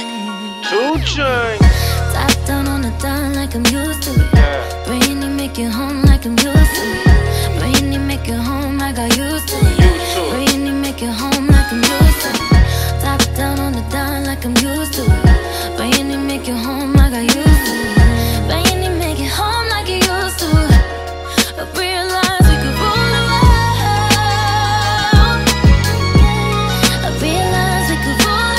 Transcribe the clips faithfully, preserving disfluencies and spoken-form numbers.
Two Chainz. Top down on the dime like I'm used to it. Yeah. Brainy make it home like I'm used to it. Brainy make it home like I used to it. Brainy make it home like I'm used to it. Top down on the dime like I'm used to it. Brainy make it home like I used to it. Brainy make it home like you used to it. I realized we could rule the world. I realized we could rule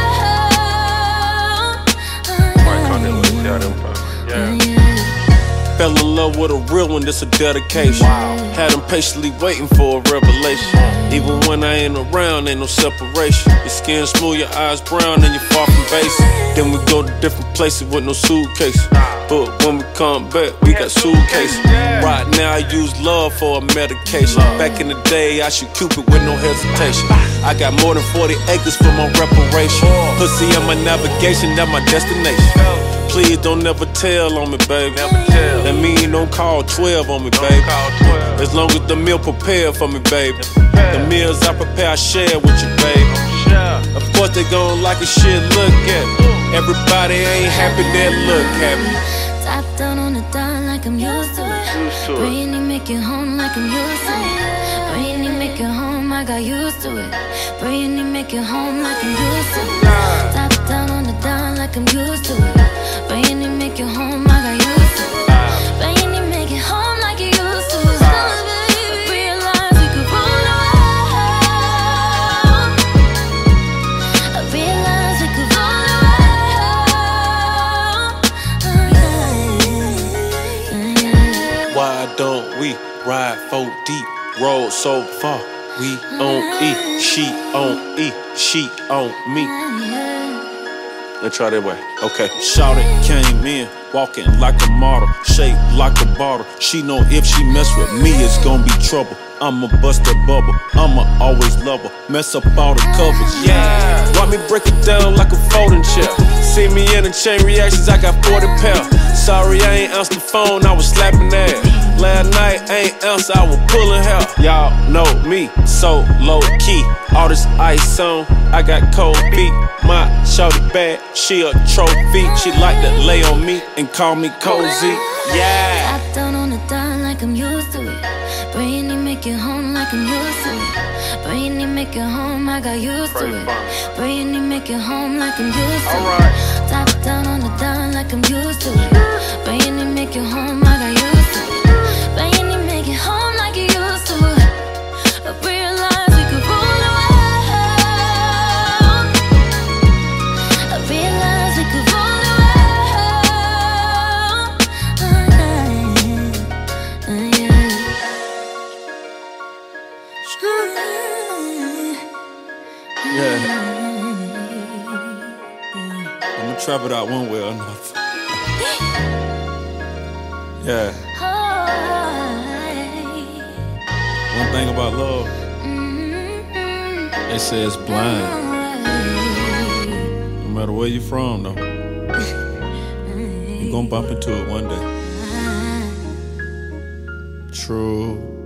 the world. White Conde, let's see how them find. Yeah. Fell in love with a real one, this a dedication. Wow. Had him patiently waiting for a revelation. Even when I ain't around, ain't no separation. Your skin smooth, your eyes brown, and you're far from basic. Then we go to different places with no suitcase. But when we come back, we got suitcases. Right now I use love for a medication. Back in the day, I shoot Cupid with no hesitation. I got more than forty acres for my reparation. Pussy on my navigation, that's my destination. Please don't never tell on me, baby. Never tell. That mean don't call twelve on me, baby. Call twelve. As long as the meal prepared for me, baby. The meals I prepare, I share with you, baby. Yeah. Of course they gon' like a shit, look at me. Everybody ain't happy, they look happy. Top down on the dime like I'm used to it. Brainy make it home like I'm used to it. Brainy make it home like I used to it. Brainy make it home like I'm used to it. Top down on the dime like I'm used to it. Brainy make it home like I used to it. Brainy make it home like you used to it. I realized we could rule the world. I realized we could rule the world. Why don't we ride four deep, roll so far? We on E, she on E, she on me. Let's try that way. Okay. Shawty came in, walking like a model, shaped like a bottle. She know if she mess with me, it's gonna be trouble. I'ma bust that bubble, I'ma always love her. Mess up all the covers, yeah. Why me break it down like a folding chair? See me in the chain reactions, I got forty pounds. Sorry, I ain't answered the phone, I was slapping ass. Last night, I ain't answer, I was pulling hair. Y'all know me, so low key. All this ice on, I got cold feet. My shorty bad, she a trophy. She like to lay on me and call me cozy. Yeah. Top down on the dime like I'm used to it. Brainy make it home like I'm used to it. Brainy make it home like I used to it. Brainy make it home like I'm used to it. Top down on the dime like I'm used to it. Brainy make it home like I used to it. Brainy make it home like you used to it. I realized we could rule the world. I realized we could rule the world. Yeah. I'ma trap it out one way or another. Yeah. One thing about love, they say it's blind. No matter where you from, though, you gon' bump into it one day. True.